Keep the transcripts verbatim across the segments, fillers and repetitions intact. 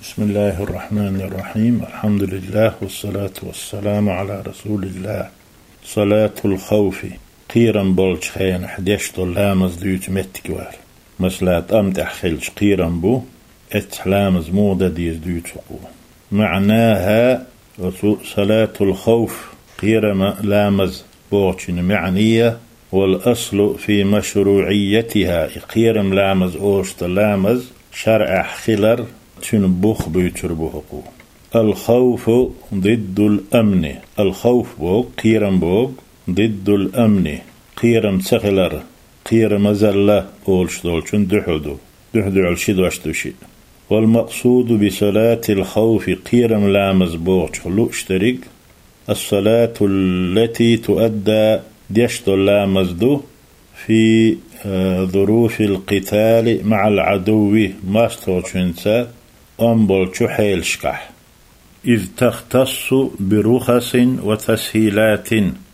بسم الله الرحمن الرحيم. الحمد لله والصلاة والسلام على رسول الله. صلاة الخوف قيرا بولش خين حديش لامز ديوت متكوار مسلات أمتح خلش قيرا بو ات لامز مودة ديز ديوت سقو معناها صلاة الخوف قيرا لامز بوشن معنية، والأصل في مشروعيتها قيرا لامز أوشت لامز شرع خلر تنبخ بيتربوهقو. الخوف ضد الأمن، الخوف بوغ قيرم بوغ ضد الأمن، قيرم سخلر قيرم زلة أولش دولشن دحدو دحدو علشد واشتوشي. والمقصود بصلاة الخوف قيرم لامز بوغ شلو اشترك الصلاة التي تؤدى ديشتو لامز دو في ظروف القتال مع العدو ماستوشنسا أمبول شحيل شكح، إذ تختص برخص وتسهيلات.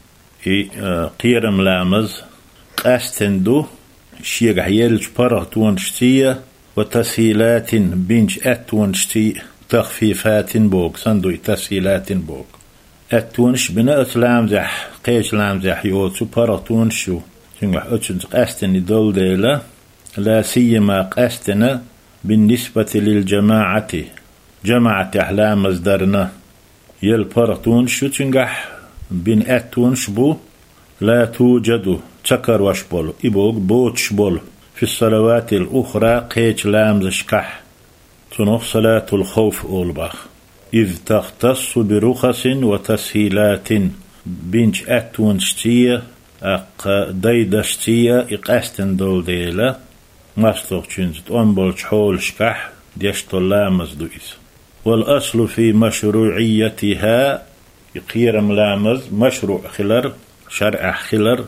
قيرم لامز قاستندو شيغ يلج برغتون شتية وتسهيلات بنج أتون شتي تخفيفات بوك صندو تسهيلات بوك أتونش بناء لامزح قيش لامزح يوتو برغتون شو تنجح أتشنز قاستن دول ديلا، لا سيما قاستنا بالنسبة للجماعة جماعة أحلام مصدرنا يلبرتون شو تنجح بين أتون شبو لا توجد تكر وشبول إبوك بوتش بول في الصلوات الأخرى قيج لامز شكح تنخ صلاة الخوف أولبخ، إذ تختص برخص وتسهيلات بنج أتون شتية أق دايدا شتية إقاستن دول ديلا ماستوغ تشنزت أنبول شحول شكح ديشتو لامز دوئس. والأصل في مشروعيتها يقيرم لامز مشروع خلر شرع خلر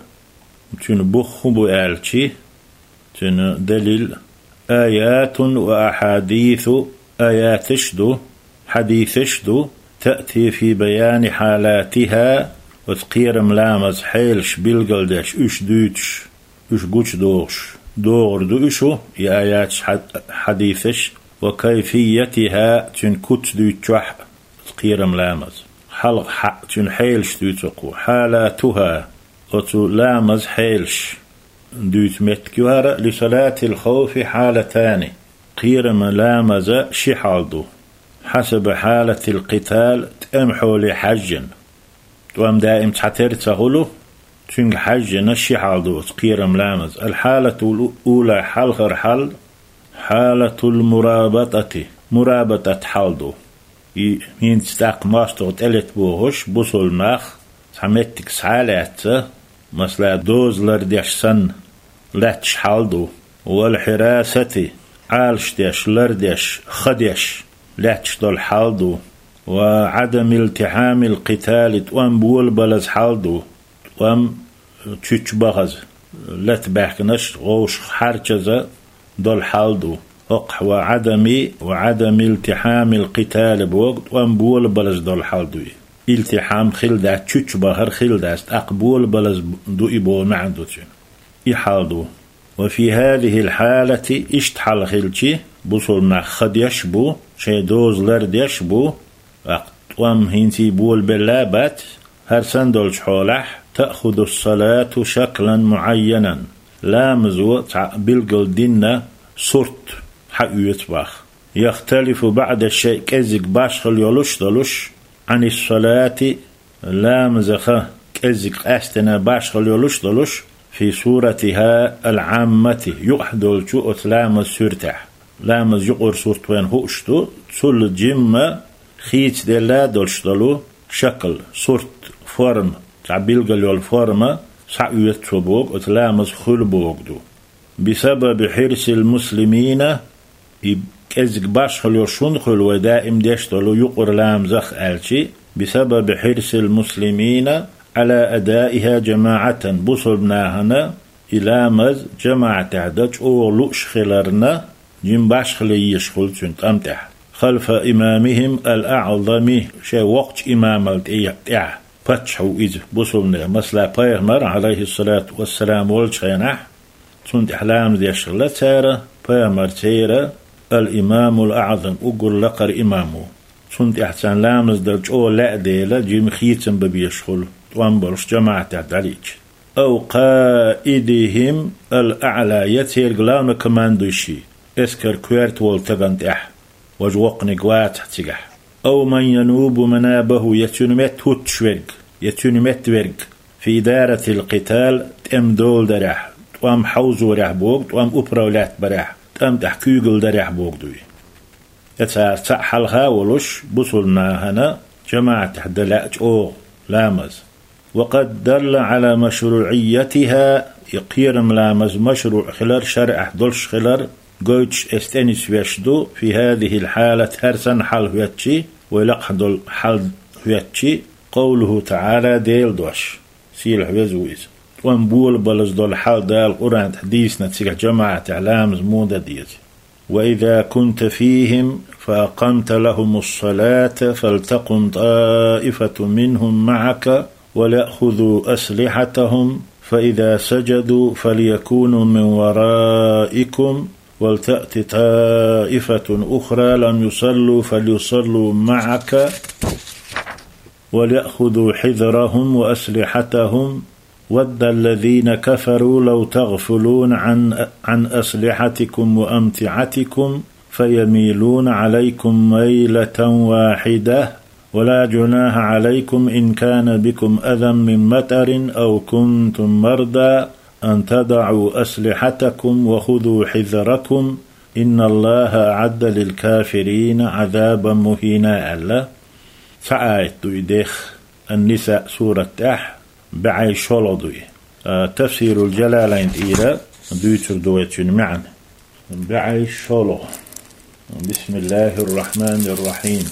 تنبخ بألشي تن دليل آيات وأحاديث آياتشدو حديثشدو تأتي في بيان حالاتها، وتقيرم لامز حيلش بلغلدش اش دوتش اش قوش دوغش دور دوشو يا آيات حديثش وكيفيتها تنكت دوتشوح تقيرم لامز حلق حق تنحيلش دوتقو حالاتها وتو لامز حيلش دوت متكوهر. لصلاة الخوف حالتان قيرم لامز شحالدو حسب حالة القتال تأمحو لحجن وام دائم تحتر تغلو تنج حج نشي حالدو تقيرم لامز. الحالة الأولى حلغر حل حالة المرابطة مرابطة حالدو مين تستاق ماستو تلت بوهش بوصل ماخ سمتك سحالات مثلا دوز لرديش سن لاتش حالدو. والحراسة عالش ديش لرديش خديش لاتش دول حالدو. وعدم التحام القتال توام بول بلز حالدو توام تشوش بغز لا تباحكنش غوش حركزة دول حالدو أقح. وعدم وعدم التحام القتال بوقت توام بول بلز دول حالدو. التحام خلدا تشوش بغر خلدا أقبول بلز دو إبو معدو إحالدو. وفي هذه الحالة اشتحل خلشي بوصل مع خديش بو شي دوز لرديش بو وام هنتي بول بلابات هرسن دولش حولح تأخذ الصلاة شكلا معينا لامزو بلقل دينا صرت حقيت باخ يختلف بعد الشيء كزك باشخل يولوش دولوش عن الصلاة لامزخة كزك أستنا باشخل يولوش دولوش في صورتها العامة يحدل شو أتلامز سرتح لامز يقر صورت وين هوشتو تسل جمة خيت دلا دولشتلو شكل صورت فورم تعبيل قال الفورمة سعيت صبوك أتلامز خلبوك دو. بسبب حرص المسلمين كزك باشخل يشون خل ودائم ديشتلو يقر لامزخ ألشي بسبب حرص المسلمين على أدائها جماعة بصلناهنا إلى مز جماعة عدج أولوش خلرنا جم باشخلي يشخل سنت أمتح خلف إمامهم الأعظم شيء وقت إمام التيع فتحوا إذ بصلنا مثلا بيغمر عليه الصلاة والسلام والشينح سنت أحلام ذي شغلة سارة بيغمر سيرة الإمام الأعظم أقول لقر إمامه سنت إحسان لامز درج أو لا ديلا جيم خيتم ببيشخل وانبرش جماعة تعداليج أو قائدهم الأعلى يتير قلام كمان دوشي اسكر كويرت والتغنت أح وجوقني قوات تجح أو من ينوب منابه يتنمت هتشورق يتنمت ورق في دارة القتال تم دول درح وام حوزو رح بوغد وام أبرولات برح تم تحكيقل درح بوغدوي يتسار تحلها ولش بصلنا هنا جماعة تحدلاج أو لامز وقد دل على مشروعيتها يقير ملامز مشروع خلر شرع دلش خلر قوتش استنس ويشدو في هذه الحالة هرسن حل هوتشي ويلقحدل حل هوتشي قوله تعالى ديل دوش سيل حوزويز وانبول بلز دول حل دال القرآن تحديثنا تسيح جماعة علام زمودة ديت وإذا كنت فيهم فأقمت لهم الصلاة فلتقم طائفة منهم معك وليأخذوا أسلحتهم فإذا سجدوا فليكونوا من ورائكم ولتأت طائفة أخرى لم يصلوا فليصلوا معك وليأخذوا حذرهم وأسلحتهم ود الذين كفروا لو تغفلون عن عن أسلحتكم وأمتعتكم فيميلون عليكم ميلة واحدة ولا جناح عليكم إن كان بكم أذى من مطر أو كنتم مرضى أن تضعوا أسلحتكم وخذوا حذركم إن الله أعد للكافرين عذابا مهينا. ألا سعايت دويديخ النساء سورة أح بعي شولو دوي آه تفسير الجلالين إيرا دويتر دويتشن معا بعي شولو. بسم الله الرحمن الرحيم.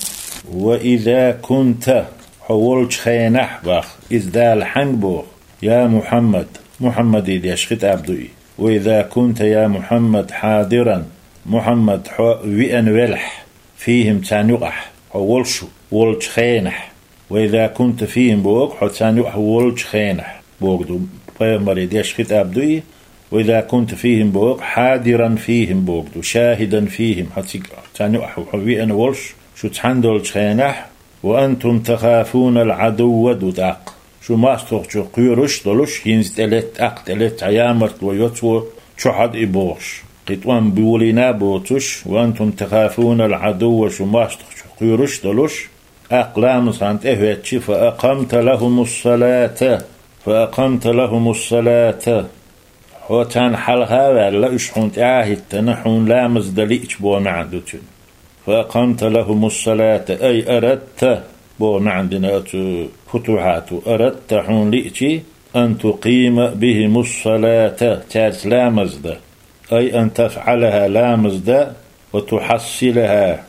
وإذا كنت حولش خينح باخ إزدال حنبو يا محمد محمد إذا شخت عبدوي. وإذا كنت يا محمد حاضرا محمد وئن ولح فيهم تانيقح حولش ولش خينح. وإذا كنت فيهم بوق حتانيقح ولش خينح بوق دو بيامر إذا شخت عبدوي. وإذا كنت فيهم بوق حاضرا فيهم بوق دو شاهدا فيهم حتانيقح وئن ولش شو تحندل خينح. وأنتم تخافون العدو دوداق شو ما استوغشو قيرش دلوش ينزت ألت أقت ألت عيامرت ويوتو شحد إبوش قطوان بولينا بوتوش. وأنتم تخافون العدو شو ما استوغشو قيرش دلوش أقلام سانت إهوتشي فأقمت لهم الصلاة فأقمت لهم الصلاة وتان حلها ولا إشحون تعاهد تنحون لامز دليش بو معدوتون. فأقمت لهم الصلاة أي أردت بو عندنا فتوحات أردت حون لئتي أن تقيم بهم الصلاة تاس لامزدة أي أن تفعلها لامزدة وتحصلها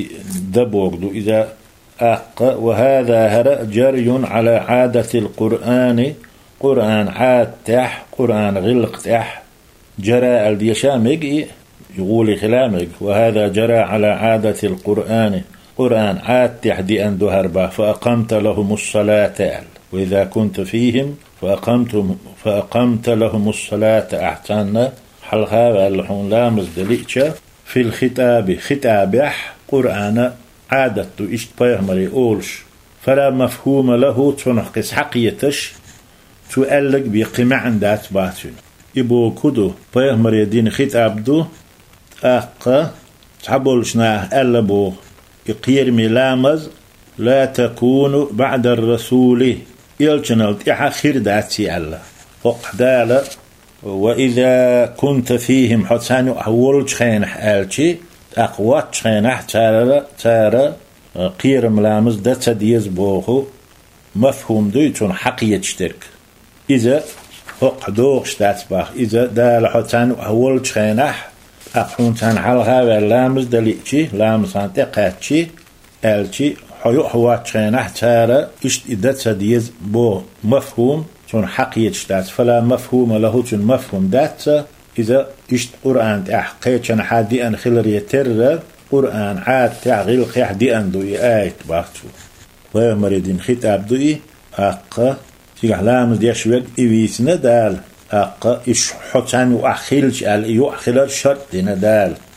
دبوغدو إذا أق. وهذا هرأ جري على عادة القرآن قرآن عاد تح قرآن غلق تح جرى الديشامج يقول خلامك. وهذا جرى على عادة القرآن قرآن عاد تحدي أن دهربا فأقمت لهم الصلاة. وإذا كنت فيهم فأقمت, فأقمت لهم الصلاة أحسن حلها والحون لامز دليتشا في الختاب ختابح قرآن عادة إشت بيهمري أولش فلا مفهوم له تنحقس حقيتش تؤلق بقمع عندات باتن إبو كدو بيهمري دين ختاب دو أقا تحبولشنا ألبو يقير ملامز لا تكون بعد الرسول يلجنالت إحا خير داتي الله فقدال. وإذا كنت فيهم حساني أول خينح آلشي أقوات خينح تارا تارا قير ملامز داتا ديز بوخو مفهوم دويتون حقية شترك. إذا فقدوغش داتباخ إذا دال حساني أول خينح أقون تان حلها واللامز دليتشي لامز هان تقاتشي ألشي حيو حوات خينح تارا إشت إدت ديز بو مفهوم تون حقية دات فلا مفهوم له تون مفهوم دات. إذا إشت قرآن تحقيت شان حادي أن خلر يتر قرآن عاد تعغيل قيح دي أن دوي آيت باختو ويمريدين خطاب دوي أقا تيجح لامز ديشوك إيويسنا دال أقا إش حتان وأخيلش أل إيو أخيلر شرط دينا دال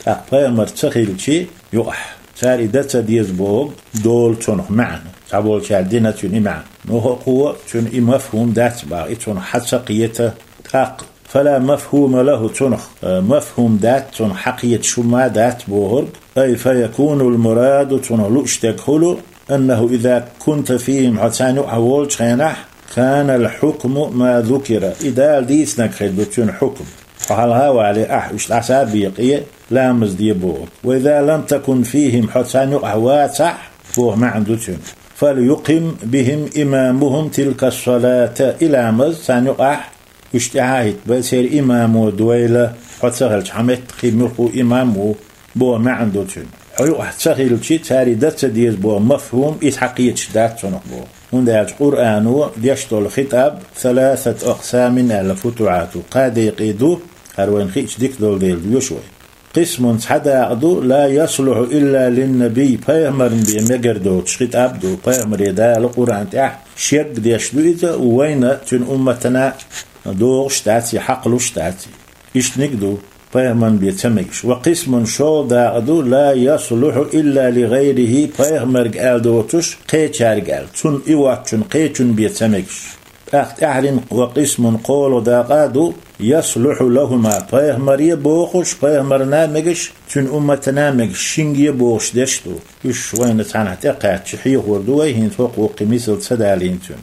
أقبامر تخيلشي يقح ساري دتا ديز بوغ دول تنخ معنا تعبول شاردينا تون معنا نوه قوة تون مفهوم دات باغ تون حسقيته تاق فلا مفهوم له تنخ مفهوم دات تون حقية شما دات بوغرب أي فيكون المراد تون لؤشتكهلو أنه إذا كنت فيهم عتانو أول شينح كان الحكم ما ذكر إذا ديس نكخل بتون حكم فهلها وعلي أح وش العسابيقية لا مزدي بوغ وإذا لم تكن فيهم حتانو أواتح بوغ ما عنده تون فليقم بهم إمامهم تلك الصلاة إلى مز سانو أح اشتعاهت بسير إمامو دويلة حتسغل حمت خيمرقو إمامو بوغ ما عنده تون حيو أحتسغل شي تاري دات ديز بوغ مفهوم إذ حقية شدات تنق بوغ هنا القرآن يشتو الخطاب ثلاثة أقسام على فتوعات قاد يقيدو هروين خيش ديك دول ديل يشوي قسم حدا لا يصلح إلا للنبي بيغمر بيمجر دوتش خطاب دو بيغمر يدا القرآن تاح شيك ديشدو إذا وين تن أمتنا دوغ شتاتي حقلو شتاتي إش نقدو بيغمن بيتمكش وقسم شو داغدو لا يصلح إلا لغيره بيغمر قال دوتش قيتشار قال تن إواتشن قيتشن بيتمكش أخت أعلن وقسم قول داغدو يصلح لهما بيغمر يبوخش بيغمر نامكش تن أمتنا مكش شنج يبوخش دشتو إش وين تعنت أقعد شحيه وردوه هين فوق وقميسل تسدالين تن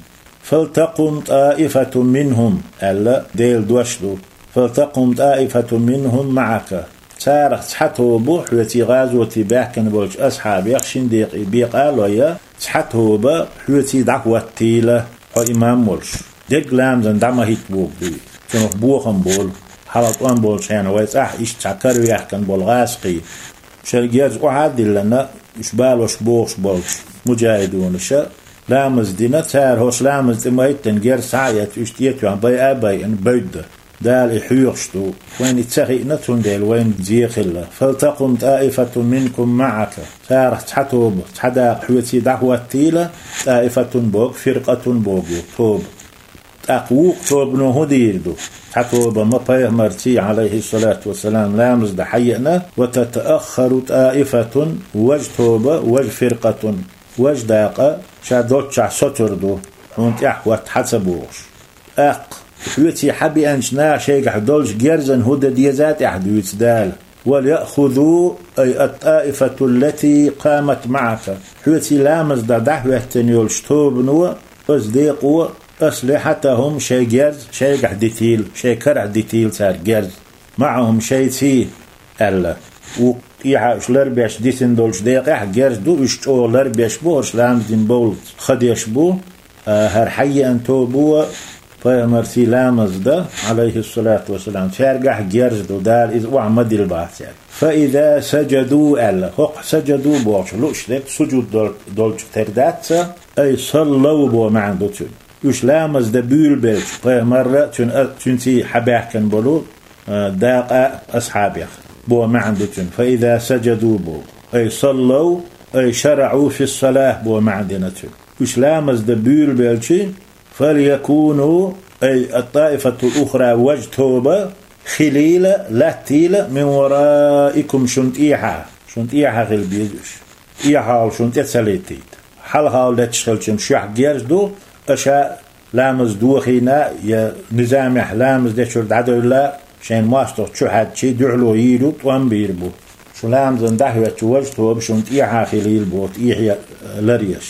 فلتقم طائفة منهم ألا ديل دوشدو فلتقم طائفة منهم معك سارخ تحته بوح وتي وتي باحكن بولش أصحاب يخشن ديق بيقالوا يا تحته بوح وتي دعوة تيلة وإمام مولش ديق لامزن دعما هيت بوك دي تنوح بوخن بول حلط وان بولش يعني ويتاح إش تعكر ويحكن بول غاسقي شرقياز أعادل لنا إشبالوش بوخش بولش مجاهدون شا لامز دينا تار هوش لامز دمايتن غير ساعيت اشتيتو عن باي أباي ان بيد دال إحيوشتو وين يتسخي نتون ديل وين زيخلا فلتقم طائفة منكم معك تار تحتوب تحدا حوتي دعوة تيلة طائفة بوغ فرقة بوغ توب تقوق توب نوه ديردو تحتوب مطيه مرتي عليه الصلاة والسلام لامز دحيئنا وتتأخر طائفة وجتوب وجفرقة وجداقة شادوت شع سطردو هونت احوات حسبوش اق حوتي حبي انشنا شيء حدولش جيرزن هدى ديزات احدوت دال وليأخذوا اي الطائفة التي قامت معك حوتي لامز دا دحوة تنيولش توبنو اصديقوا اسلحتهم شيء جيرز شيء حديتيل شيء كرع ديتيل صار جيرز معهم شيء تي الا و يعاش لربيش ديسن دولش دقيقة جرس دو اشتو لربيش بوش لامزين بولت خديش بو آه هر حي انتو بو فمرسي لامز ده عليه الصلاة والسلام فارقح جرس دو دال إذ وعمد الباحث فإذا سجدوا ألا حق سجدوا بوش لوش ديك سجود دول دولش تردات أي صلوا بو معندوتون يش لامز ده بيول بيلش فمرة تن تنتي حباح كان بلو آه داقة أصحابي بو ما عندتن فإذا سجدوا بو أي صلوا أي شرعوا في الصلاة بو ما عندنتن وش لامز دبيل بيلشي فليكونوا أي الطائفة الأخرى وجتوبة خليلة لاتيلة من ورائكم شنطيحة شنطيحة غير بيدوش إيحال شنطية سليتيت حالها لتشغلشن شح جيرزدو أشاء لامز دوخينا يا نظام لامز دشور دعدو الله شين ماستر شو حد شي دعلو يلو طوان بيربو شو لامزن دحوة وجهه بشنت إيحا خليل بوت إيحيا لريش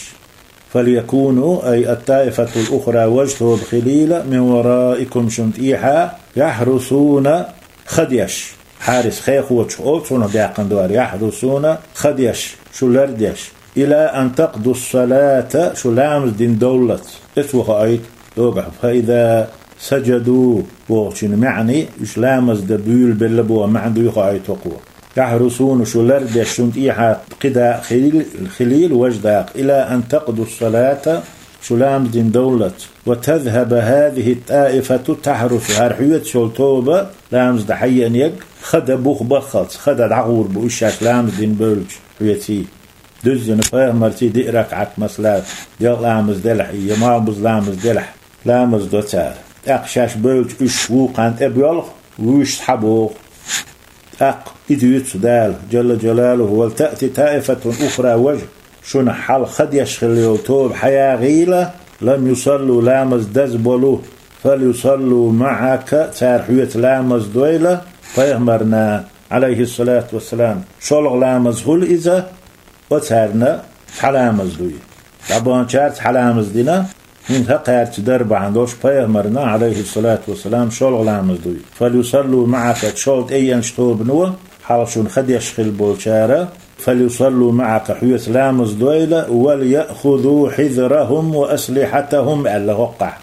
فليكونوا أي الطائفة الأخرى وجهه بخليل من ورائكم شنت إيحا يحرسون خديش حارس خيخ وشعوت شنو بيعقن دوار يحرسون خديش شو لرديش إلى أن تقضوا الصلاة شو لامز دين دولت اتوخ أيت دوقع فإذا سجدوا وشن معني إيش لامز دبيل باللبو ما عنده يقع تقوى يحرسون شو لرد شنت إيحا قدا خليل الخليل وجداق إلى أن تقضوا الصلاة شو لامز دين دولت وتذهب هذه الطائفة تحرس هرحية شلطوبة لامز دحيا يق خدا بوخ بخلص خدا دعور بوشاك لامز دين بولج حيتي دزن فاهم مرتي دي ركعت مسلات ديال لامز دلح يمابز لامز دلح لامز دوتار أقشاش بولج إشوق عن أبيالغ ويش حبوغ أق إديوت دال جل جلاله ولتأتي طائفة أخرى وجه شن حل خد يشخل يوتوب حيا غيلة لم يصلوا لامز دزبلو فليصلوا معك تارحية لامز دويلة فيهمرنا عليه الصلاة والسلام شلغ لامز هل إذا وتارنا حلامز دوي طبعا شارت حلامز دينا من هقارت درب عندوش فيهمرنا عليه الصلاة والسلام شلغ لامز دوي فليصلوا معك تشولت أيان شتوب نوه حالشون خد يشخل بولشارة فليصلوا معك حية لامز دويلة وليأخذوا حذرهم وأسلحتهم ألا وقع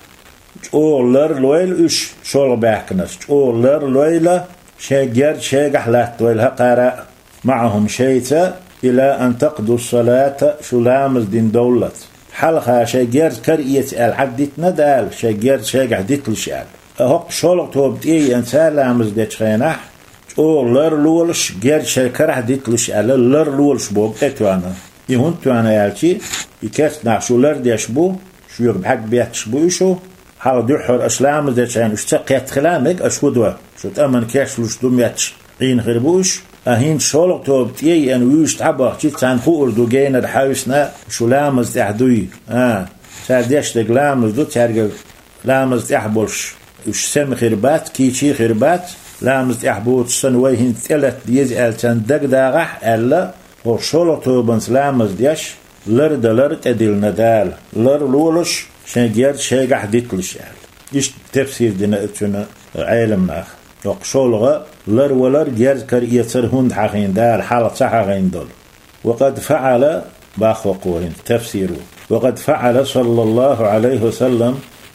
أولر لويل إش شول باكنس أولر لويلة شجر شجح لا دويل هقراء معهم شيتا إلى أن تقضوا الصلاة شو لامز دين دولة حلقة شجر كرية العدت ندال شجر شجح ديت الشعب أهق شول توبت إيه أنسى لامز ديت خينح أولر لولش جر شكره ديت الشعب لر لولش بوب إتوانا يهون توانا يالشي يكاس نعشولر ديشبو شو يربحك بيتشبو شو حال دحر أسلام ذات عن اشتقيت خلامك أشودوا شو تأمن كاش لوش دميتش عين غربوش أهين شولق توبتي أن ويش تعبر جيت عن خور دو جين الحاوسنا شو لامز تحدوي آه سادش تقلامز دو ترجع لامز تحبولش وش سم خربات كيشي خربات لامز تحبوت سنوين ثلاث ديز ألتن دق داغح ألا وشولق توبنس لامز ديش لرد لرد أديل ندال لر لولش شنجير شيء ديتلش يعني إيش تفسير دنا اتنا عالمنا وقشولغا لر ولر جير كرية سرهند حقين دال حالة صحقين دول وقد فعل باخ وقورين تفسيره وقد فعل صلى الله عليه وسلم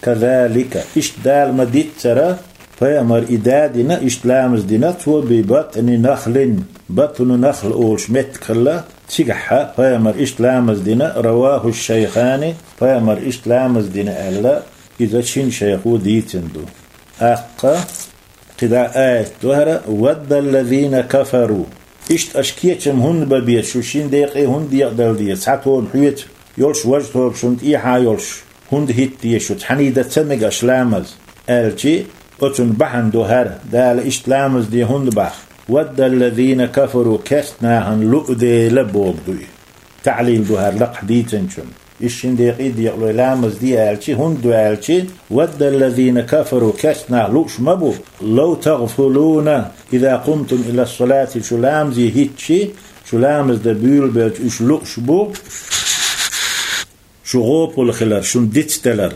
كذلك إيش دال مديت ترى فيامر إدادنا إيش لامز ديناتو ببطن نخل بطن نخل أولش متكلا تيجحها فيامر إيش لامز دينا رواه الشيخاني فيامر إيش لامز دينا ألا إذا شين شيخو ديتندو أقا قدا آية دهرة ود الذين كفروا إيش أشكيتهم هن ببيت شو شين ديقي هن ديق دل ديت ساتون حيت يولش وجهه بشنت إيحا يولش هن هيت ديشو تحنيدة تمج أشلامز ألجي أتن بحن دهر دال إيش لامز دي هن بح ود الذين كفروا كستناهن لؤدي لبوب دوي تعليل دهر لق ديتنشن إيشين ديقي ديقلو لامز دي ألشي هن دو ألشي ود الذين كفروا كستناه لؤش مبو لو تغفلون إذا قمتم إلى الصلاة شو لامزي هيتشي شو لامز دبيل بيت إيش لؤش بو شو غوبو الخلر شو ديتستلر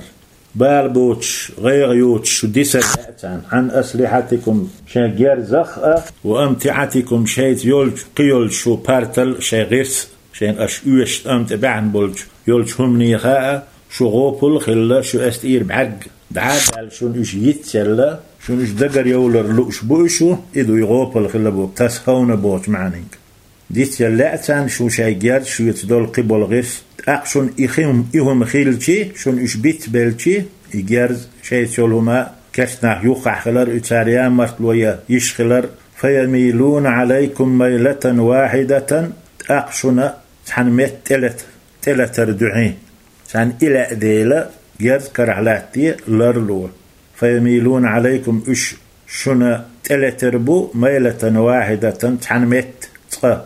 بالبوتش غير يوتش شو ديسر عن أسلحتكم شاجر زخأ وأمتعتكم شيت يولج قيول شو بارتل شي غيرس شين أش أوش أمت بعن بولج يولج هم نيخاء شو غوبل خلا شو أستير بعق بعد شو إيش يتسلا شو إيش دقر يولر لؤش بوشو إذو يغوبل خلا بوك تسخون بوت معنيك ديت يلاتان شو شاجر شو يتدول قبل غيرس أقشون إخيم إهم خيلتي شون إيش بيت بلتي إجارز شيء تقولهما كشنا يوقع خلر إتاريان مرتلوية يشخلر فيميلون عليكم ميلة واحدة أقشنا تحنمت تلت تلت ردعين تحن إلى ديلة جرز كرعلاتي لرلو فيميلون عليكم إش شنا تلت ربو ميلة واحدة تحنمت تقى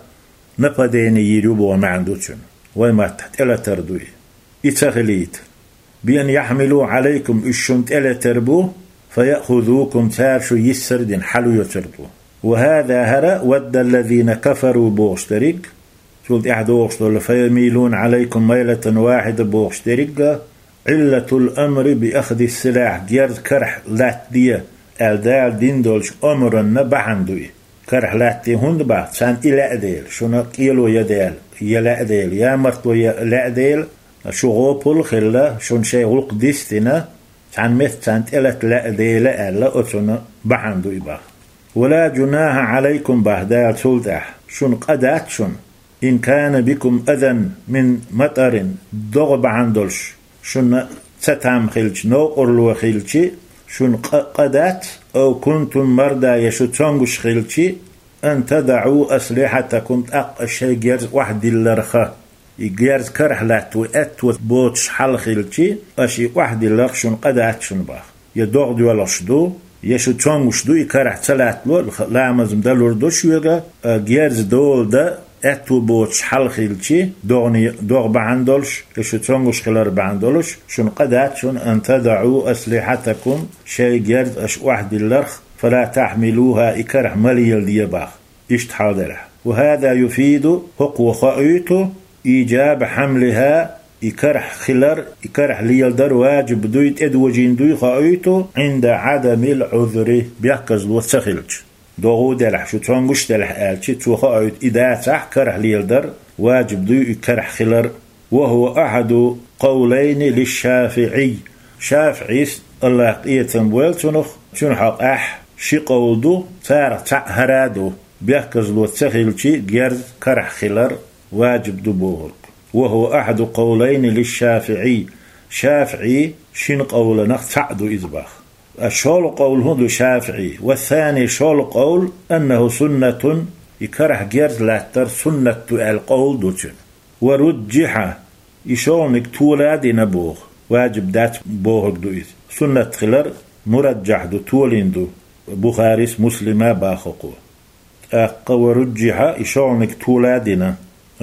نقدين يجيبوا ما عندوشن وما تحت إلى تردوي إتغليت بأن يحملوا عليكم إشنت إلى تربو فيأخذوكم تارشو يسردين حلو يتربو وهذا هرا ود الذين كفروا بوشترك شلت إحدوشتر فيميلون عليكم ميلة واحدة بوشترك علة الأمر بأخذ السلاح جرد كرح لاتدية الدال دين دولش أمرا نبعندوي كرح لاتدي هند بعد سان إلى أديل شنو كيلو يديل يلا أديل يا مرتو يلا أديل شو غوبل خلا شون شيء غلق ديستنا عن مثل سانت إلت لا أديل ألا أتنا بعندو إبا ولا جناح عليكم بهدال سلطح شون قدات شون إن كان بكم أذن من مطر ضغب عندلش شون ستام خلش نو أرلو خلشي شون قدات أو كنتم مرضى يشتونغش خلشي أن تدعوا أسلحتكم أق الشيء جرز واحد اللرخة يجرز كرح لاتو أتوت بوتش حل خلشي أشي واحد اللرخ شون قدات شون باخ يدوغ دو لشدو يشو تشونغش دو يكرح تلات لو لامزم دلور دوش يوغا جيرز دول دا اتو بوتش حلخيلشي دوغني دوغ بعندولش يشو تشونغش خلار بعندولش شون قدات شون أن تدعوا أسلحتكم شي جيرز أش واحد اللرخ فلا تحملوها إكرح مليل ديباخ اشتحاضرح وهذا يفيد حقوق خائيته إيجاب حملها يكرح خلر يكرح ليلدر واجب دويت اد وجين دوي خايتو عند عدم العذر بيحكز وتسخلج دوغو دلح شو تونغش دلح آلشي تو خايت إذا صح كرح ليلدر واجب دوي يكرح خلر وهو أحد قولين للشافعي شافعي الله قيتم ويلتنخ تنحق أح شي قولدو تار تعهرادو بيحكز وتسخلجي جيرز كرح خلر واجب دبوهر وهو أحد قولين للشافعي شافعي شين قول نخصعد إزباخ الشول قول هو للشافعي والثاني شول قول أنه سنة يكره جيرز لاتر سنة القول دوتن ورجح يشونك تولاد نبوغ واجب دات بوغ دوئز سنة خلر مرجح دو تولين دو بخاريس مسلمة باخقو أقا ورجح يشونك تولادنا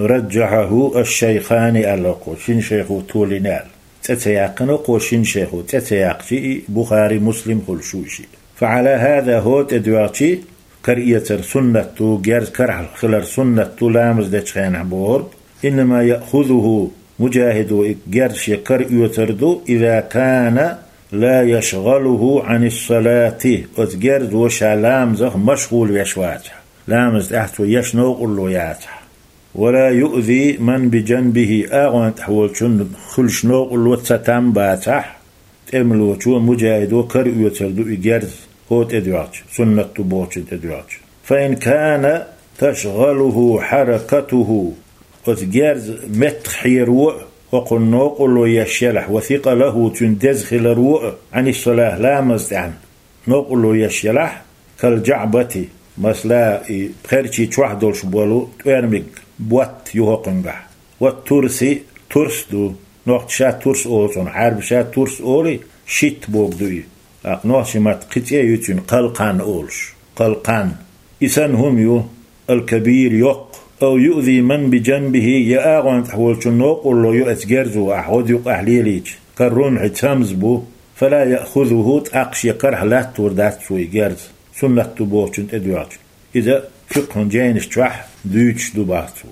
رجحه الشيخان ألقو شين شيخو تولينال تتياقن قوشين شيخو تتياقشي بخاري مسلم خلشوشي فعلى هذا هو تدواتي كرئية سنة جرز كرح خلال سنة لامز دتشخين عبور إنما يأخذه مجاهد جرش كرئية إذا كان لا يشغله عن الصلاة وتجرز وشا لامزه مشغول يشواتها لامز أحتو يشنوق اللوياتها ولا يؤذي من بجنبه أغوان تحول شن خلش نوق الوتستان باتح تعمل وشو مجاهد وكر يتردو إجارز هو تدعوش سنة بوش تدعوش فإن كان تشغله حركته وتجارز متخير وقل نوق له يشلح وثق له تندزخل الروء عن الصلاة لا مزدعن نوق له يشلح كالجعبة مثلا بخيرتي توحدولش بولو تويرمك بوات يوهقنبح والترسي ترس دو نوقت شات ترس أولتون عرب شات ترس أولي شيت بوك دوي أقنوه شمات قتيا يتون قلقان أولش قلقان إسان هم يو الكبير يق أو يؤذي من بجنبه يأغوان تحولشون نوق ولو يؤتجرزو أحود يق أحليليج كالرمح تامز بو فلا يأخذه تأقش يكره لا توردات شوي جرز سنة تبوشن أدوات إذا فقه جينش تشوح دوتش دوباتو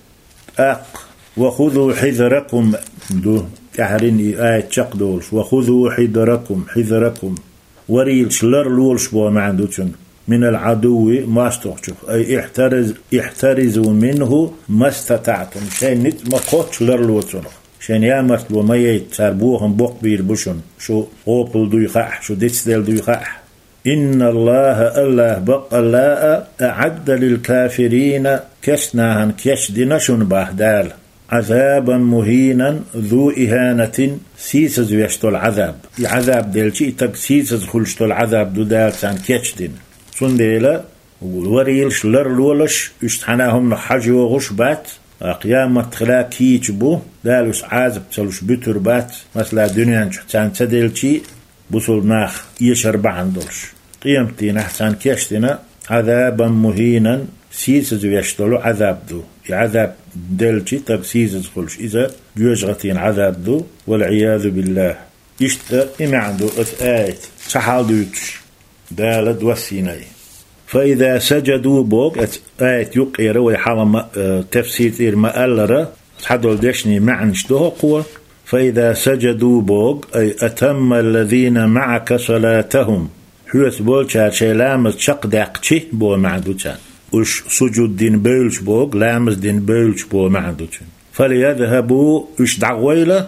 أق وخذوا حذركم دو تحرين آية شق دولش وخذوا حذركم حذركم وريل شلر لولش بو معندوشن من العدو ما استوحشف أي احترز احترزوا منه ما استطعتم شين نت ما قوت شلر لولشن شين يامرت لو ما يتسربوهم بوق بير بوشن شو قوبل دو يخاح شو ديستيل دو يخاح إن الله الله بق الله أعد للكافرين كشناهن كشدنا شنبه دال عذابا مهينا ذو إهانة سيسز يشتو العذاب العذاب ديل شيء تك سيسز خلشتو العذاب دو دال سان كشدن سن ديلا وريل شلر لولش اشتحناهم نحاج وغش بات قيامة خلا كيش بو دالوس عازب تلوش بتر بات مثلا دنيا نشتان تديل شيء بصل ناخ يشرب عندوش قيمتي نحسن كشتنا عذابا مهينا سيسز يشتلو عذاب دو عذاب دلشي تب سيسز خلش إذا بيجغتين عذاب دو والعياذ بالله يشتا إما عنده آية سحال دوتش دالد وسيني فإذا سجدوا بوك آية يقير ويحاول تفسير ما ألر حدول دشني معنش دوه قوة فإذا سجدوا بوغ أي أتم الذين معك صلاتهم حوث بول شار شي لامز شق داقشي بو معدوشان وش سجود دين بولش بوغ لامز دين بولش بو معدوشان فليذهبوا وش دعويلة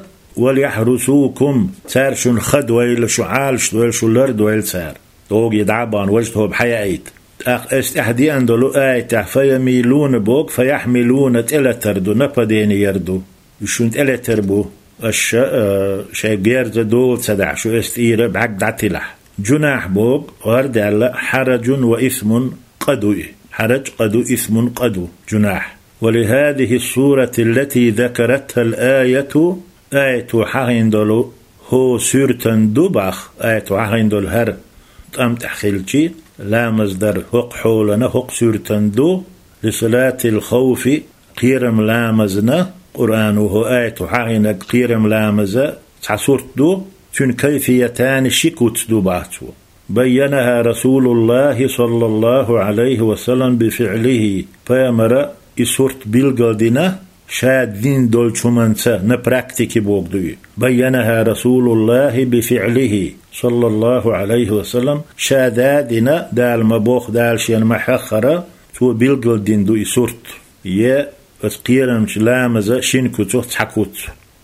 وليحرسوكم سار شن خد ويل شو عالش دويل شو لرد ويل سار دوغ يدعبان وجهه بحيايت است أحدي أندلو آية فيميلون بوغ فيحملون تلتردو نبدين يردو وشنت ألتربو الش شيء غير دول سدع شو استير بعقد عتلح جناح بوغ ورد على حرج وإثم قدو حرج قدو إثم قدو جناح ولهذه السورة التي ذكرتها الآية آية حين دلو هو سورة دبخ آية حين دل هر تأم تحخيلتي لا مصدر حق حولنا حق سورتندو لصلاة الخوف قيرم لامزنا قرآنه آية حاغنا قيرم لامزة تعصرت دو تن كيفيتان شكوت دو باتو بينها رسول الله صلى الله عليه وسلم بفعله فيمر إسورت بالقدنا شاد دين دول شمانسا نبراكتيكي بوغدوي بينها رسول الله بفعله صلى الله عليه وسلم شادادنا دال مبوخ دال شين محخرة تو بالقدين دو إسورت يا اتقيرم لامزة شينكو تحكوت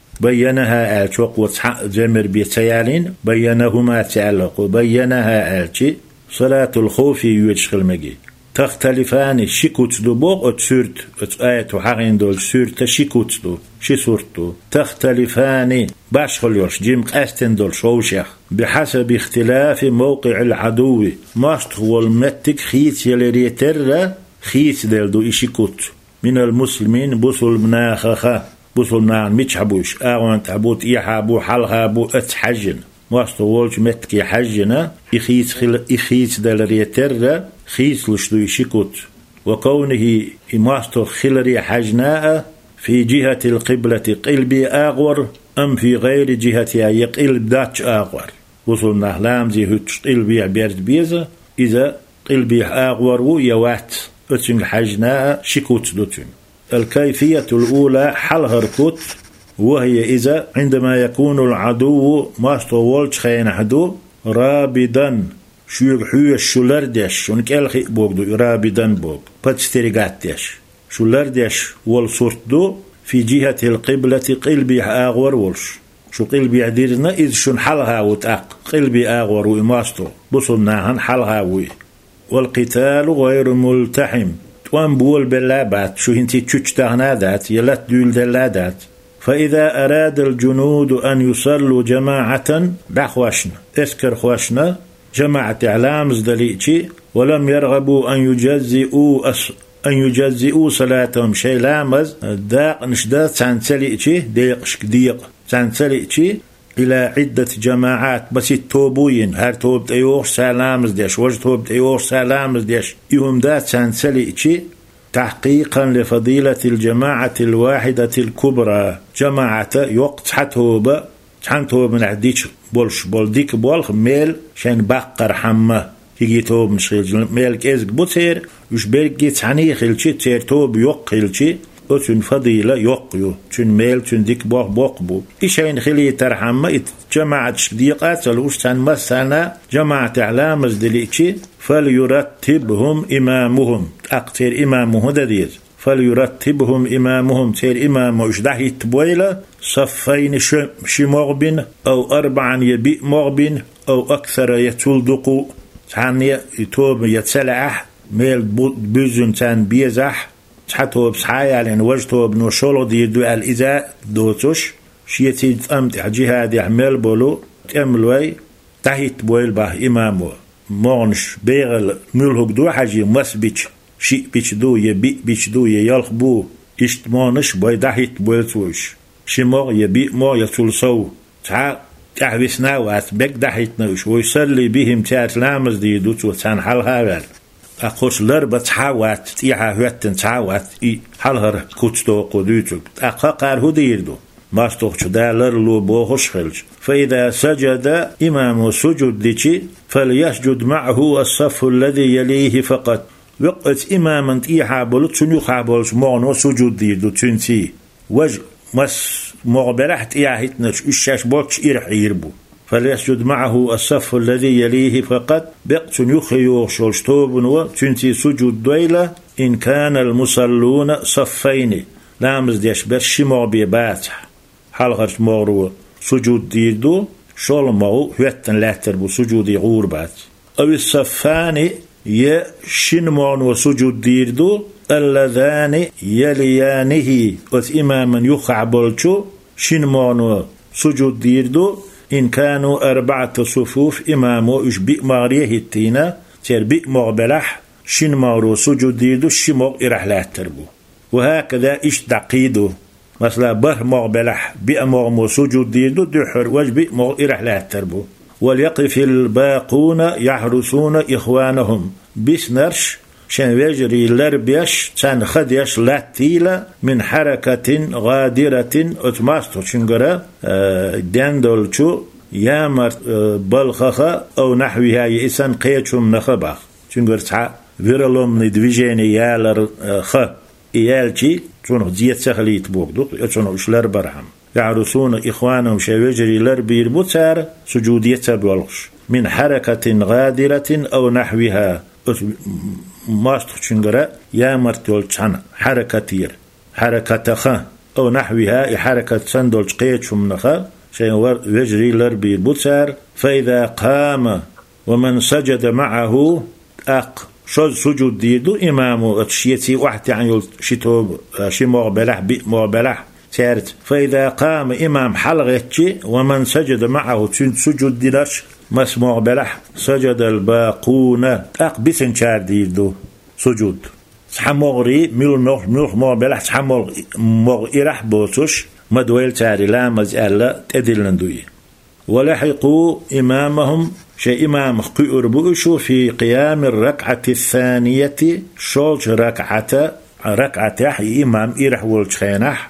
بينها آلتوق وتحق جمر بيتيالين بينهما تعلق بينها آلتي صلاة الخوف يوجخل مجي تختلفان شيكوت دو بوغ اتسورت اتآيت وحاقين دول سورت شيكوت دو شي سورتو تختلفان باشخل يوش جيم قاستن دول شوشيخ بحسب اختلاف موقع العدو ماستغول متك خيت يلريتر خيت دل دو إشيكوت من المسلمين بوصل مناخخة بوصل نعم متحبوش آوان تحبوت إيحابو حلحابو اتحجن ماستغولش متك حجنا إخيت خل إخيت دل ريتر خيس لشدو يشيكوت وكونه إماستو خلري حجناء في جهة القبلة قلبي آغور أم في غير جهة يقلب داتش آغور وصلنا لامزي هتش قلبي عبيرت بيزا إذا قلبي آغور يوات أتن الحجناء شيكوت دوتن الكيفية الأولى حل هركوت وهي إذا عندما يكون العدو ماستو وولش خين عدو رابدا شو حيو شولر ديش شونك الخي بوك دو رابدان بوك باتستريغات ديش شولر ديش والصورت دو في جهة القبلة قلبي آغور ولش شو قلبي عديرنا إذ شون حلها وتأق قلبي آغور وإماستو بصلناهن حلها وي والقتال غير ملتحم توان بول بلابات شو هنتي تشتغنا ذات يلات دول دلادات فإذا أراد الجنود أن يصلوا جماعة دخواشنا اسكر خواشنا جماعة إعلام زدليتي ولم يرغبوا أن يجزئوا أس أن يجزئوا صلاتهم شيء لامز داق نشدا تنسليتي ديقش ديق تنسليتي إلى عدة جماعات بس التوبوين هر توب أيوش سلامز ديش وج توب أيوش سلامز ديش يوم دا تنسليتي تحقيقا لفضيلة الجماعة الواحدة الكبرى جماعة يوقت حتوب حنتوب من عديش بولش بولديك بولخ ميل شان بقر حمه يجي توب مشيل ميل كيزك بوتير وش بيرجي تعني خلشي تير توب يوق خلشي وتن فضيلة يوقيو تن ميل تن ديك بوق بوقبو إيشين خلي ترحمه جماعة شديقات الوش تن مسانا جماعة إعلام زدليتشي فليرتبهم إمامهم أقتر إمامه ددير فليرتبهم إمامهم تير إمام وجده يتبويلة صفين شمغبن أو أربعا يبيء مغبن أو أكثر يتولدقوا تعني يتوب يتسلعح ميل بيزن تان بيزح تحتوب صحايا لأن وجتوب نوشولو ديدو الإزاء دوتوش شيتي تأمتع جهاد يعمل بولو تأملوي تحيت بويل باه إمامه مونش بيغل ملهق دو حاجي مسبيش شيء بيشدو يبي بيشدو يالخبو اشتمانش باي دحيت بويتوش شماغ يبي ما يتولسو تع تعبسنا واتبك دحيتناش ويصلي بهم تات لامز دي دوتو تان حل هاغر أقوش لربة تحاوات تيحا هوتن تحاوات إي حلهر كوتستو قدوتوك أقاقار هديردو ماستوخش دالر لو بوخش خلج فإذا سجد إمام سجد ديشي فليسجد معه الصف الذي يليه فقط وقت إماما تيحا بلو تنو خابلش معنو سجود ديردو تنسي وج مس مغبرحت إياهتنش إشاش بوكش إرح يربو فليسجد معه الصف الذي يليه فقط بقت يخيو شلشتوبن وتنسي سجود دويلة إن كان المصلون صفين لامز ديش برشي مغبي باتح حلغرش مغرو سجود ديردو شول مغو هوتن لاتر بو سجود غوربات أو الصفان ي شنمون وسجود ديردو اللذان يليانه وت إماما يخعبلشو شنمون وسجود ديردو إن كانوا أربعة صفوف إمامو إشبئ مغريه التينة تربئ مغبلح شنمون وسجود ديردو شموغ إرحلات تربو وهكذا إش دقيدو مثلا بر مغبلح بئ مغمو سجود ديردو دحر وجبئ مغ إرحلات تربو وليقف الباقون يحرسون إخوانهم بسنرش شان يجري لربيش شان خديش لاتيلة من حركة غادرة اتماستو شنقرا داندولشو يامر بلخخة أو نحوها يئسان قيتشم نخبخ شنقر تحا فيرلوم ندويجيني يالر خ إيالشي شنو زيت سخليت بوغدو شنو إشلر برهم يعرسون إخوانهم شوجري لربير بوتار سجودية بولغش من حركة غادرة أو نحوها ماستخ شنقرا يا مرتول تشان حركتير حركة خ أو نحوها حركة سندول قيتشم نخا شيء وجري لربير بوتار فإذا قام ومن سجد معه أق شوز سجود ديدو إمامو تشيتي واحد يعني شتوب شي مغبلح بي مغبلح سارت فإذا قام إمام حلغتشي ومن سجد معه سجود ديداش مس مغبلح سجد الباقون أق بسن شار ديدو سجود سحمغري ميل مغ مغ مغبلح سحمغ مغ إرح بوتوش مدويل تاري لا مزألة تدلندوي ولحقوا إمامهم شيء إمام قيربوشو في قيام الركعة الثانية شولش ركعة ركعة إمام إرح والشخينح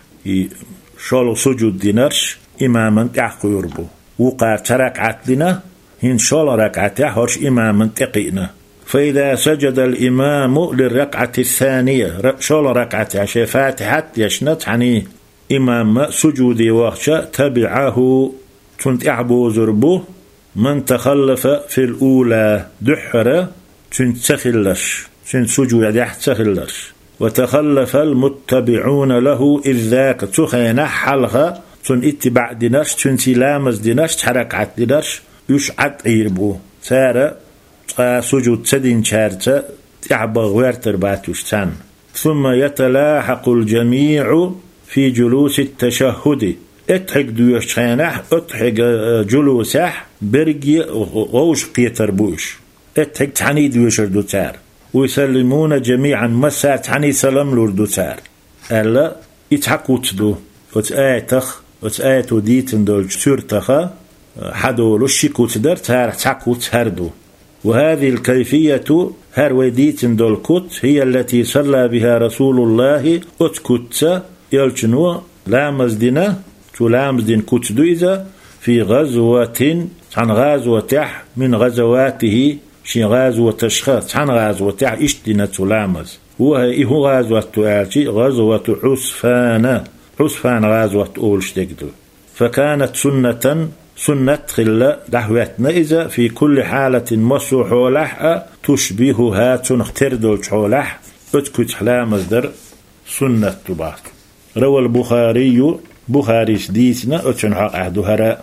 شول سجود دينرش إماما تحقيربو وقار ركعة لنا هن شول ركعة هرش إماما تقينا فإذا سجد الإمام للركعة الثانية شول ركعة شي فاتحة يشنت عني إمام سجودي وخشة تبعه تنت أعبو زربو من تخلف في الأولى دحرة تنت سخلش تنت سجود يح سخلش وتخلف المتبعون له إذ ذاك تخينا حلقة تن اتباع ديناش تنت لامز ديناش حركة ديناش يشعد عيربو سارة سجود سدين شارتا تعبغ ويرتر باتوش تان ثم يتلاحق الجميع في جلوس التشهد اتحق دوش خينح اتحق جلوسح برقي غوش قيتر بوش اتحق تعني دوش دوتار ويسلمون جميعا مسا تعني سلام لردوتار ألا اتحقوا تدو وتآيتخ وتآيتو ديتن دول سورتخ حدولو الشيكو تدر تار تحقوا تهردو وهذه الكيفية هر ديتن دول كت هي التي صلى بها رسول الله اتكت يلجنو لامز دينا تلامز دين كت دويزا في غزوة عن غزوة من غزواته شي غزوة تشخاص عن غزوة اشتنا تلامز وهو غزوة تؤالشي غزوة عسفان عسفان غزوة أولش تكدو فكانت سنة سنة خلا دعوتنا إذا في كل حالة مصو حولح تشبهها تنختردل حولح اتكت حلامز در سنة تباك روى البخاري بخاري سديسنا اتنحق أهدهرا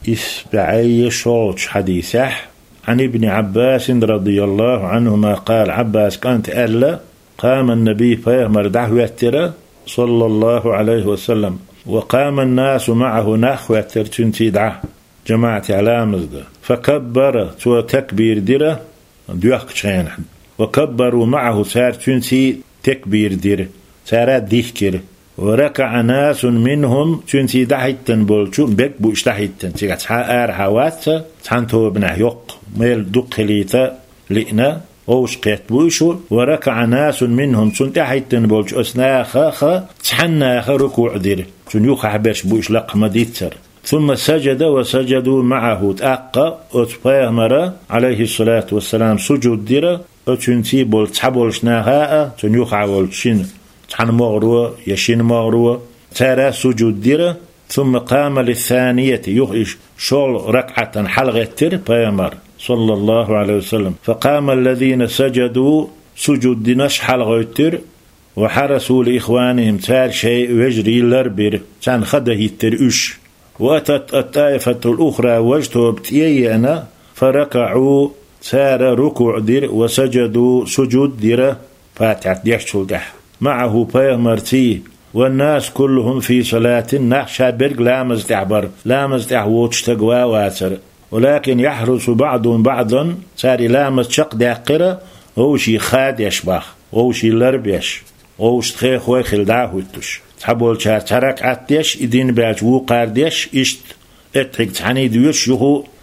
إسبعي شوش حديثه عن ابن عباس رضي الله عنهما قال عباس كانت ألا قام النبي فيغمر دعوة صلى الله عليه وسلم وقام الناس معه نحو ترتنتي دعه جماعة على مزده فكبر تو تكبير ديره ديوخ شين وكبروا معه سار تنتي تكبير ديره سارات ديكر وركع ناس منهم تنتي دحيتن بولشو بك بوش دحيتن تيغت حار حوات تحنتو بنا يق ميل دقليتا لئنا اوش قيت بوشو وركع ناس منهم تنتي دحيتن بولشو اسناخا خا تحناخا ركوع ديره تن يوخ حباش بوش لقمة ديتر ثم سجد وسجدوا معه تأقى أتباهمر عليه الصلاة والسلام سجود ديره أتنتي بول تحبولش ناهاء تنيوخ بولشين تحن مغروة يشين مغروة تارا سجود ديره ثم قام للثانية يخيش شول ركعة حلغة تر بايمر صلى الله عليه وسلم فقام الذين سجدوا سجود دينش حلغة تر وحرسوا لإخوانهم تار شيء وجري لربر تان خده ترؤش وأتت الطائفة الأخرى وجهه بتيينا فركعوا سار ركوع دير وسجدوا سجود دير فاتحة ديشتل دح معه بايمرتي والناس كلهم في صلاة نحشا برق لامز تعبر لامز تعووش تقوى واتر ولكن يحرس بعضهم بعضا سار لامز شق داقرة ووشي خاد يشبخ ووشي لربيش ووش تخيخ ويخل داهوتش تحبول شار ترك عتيش إدين باج وقار ديش إشت اتحك تحني ديوش يهو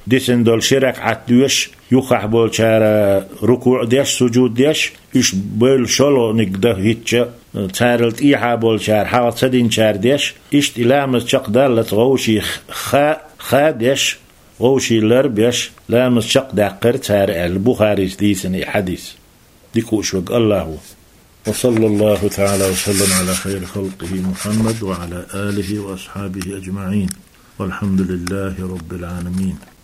ديسن دول شرك عتوش يخح بول شار ركوع ديش سجود ديش إيش بول شلو نقدر هيتش تارلت إيحا بول شار حاول سدين شار ديش إيش تلامس شق دالت غوشي خا خا ديش غوشي لربيش لامس شق داقر تار البخاري ديسن حديث ديكوش وق الله وصلى الله تعالى وسلم على خير خلقه محمد وعلى آله وأصحابه أجمعين والحمد لله رب العالمين.